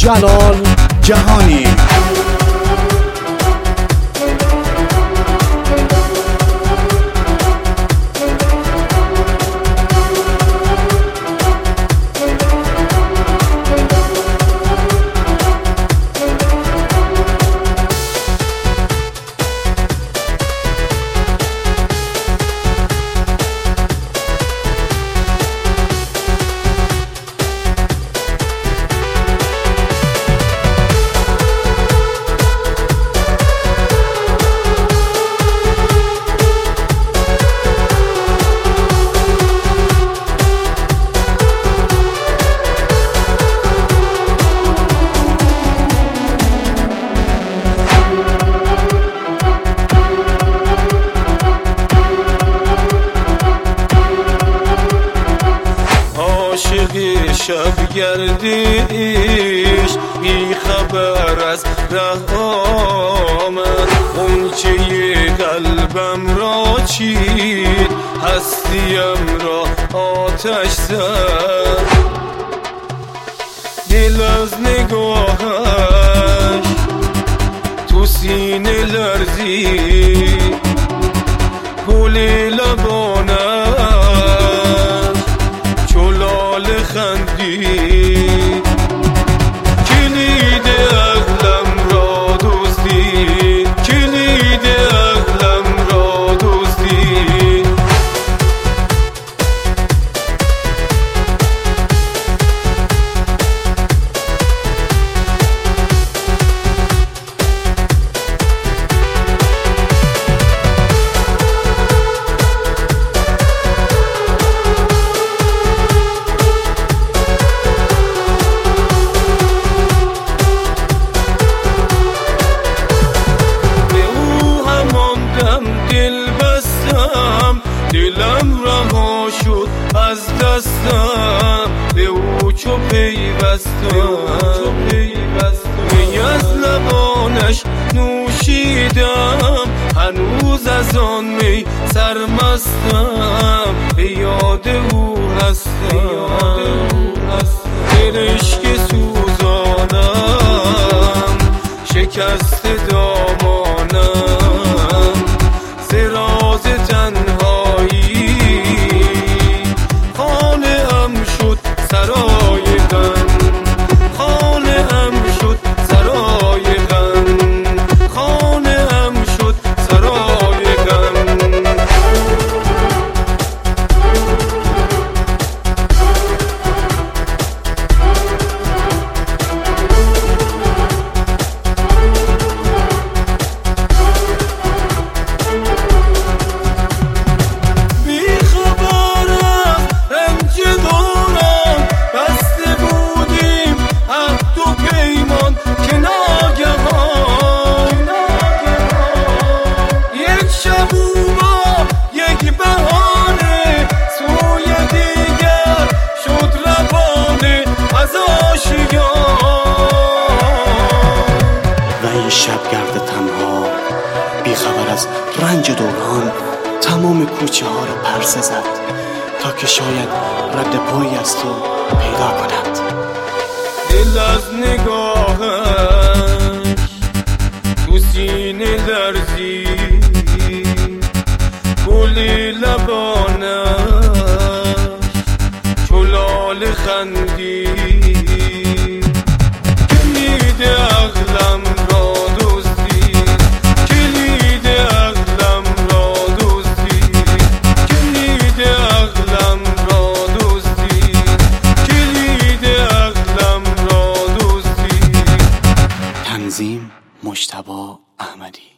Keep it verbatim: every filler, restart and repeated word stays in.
جلال جهانی. شب گردش بی خبر از ره آمد، غنچه قلبم را چید، هستیم را آتش زد. دل از نگاهش تو سینه لرزید، گل لبانش خندید، کلید عقلم را دزدید، کلید عقلم را دزدید. دل بستم، دلم رها شد از دستم، به او چو پیوستم، می از لبانش نوشیدم، هنوز از آن می سرمستم، به یاد او هستم. عشق سوزانم شکست دامانم، راز تنهایی خانه ام شد سرای غم، خانه ام شد سرای غم، خانه ام شد سرای غم. شبگرد تنها بی خبر از رنج دوران تمام کوچه ها را پرسه زد، تا که شاید رد پایی از تو پیدا کند. دل از نگاهش تو سینه لرزید، گل لبانش چو لاله خندید، کلید عقلم را دزدید، کلید عقلم را دزدید، کلید عقلم را دزدید، کلید عقلم را دزدید. تنظیم مجتبی احمدی.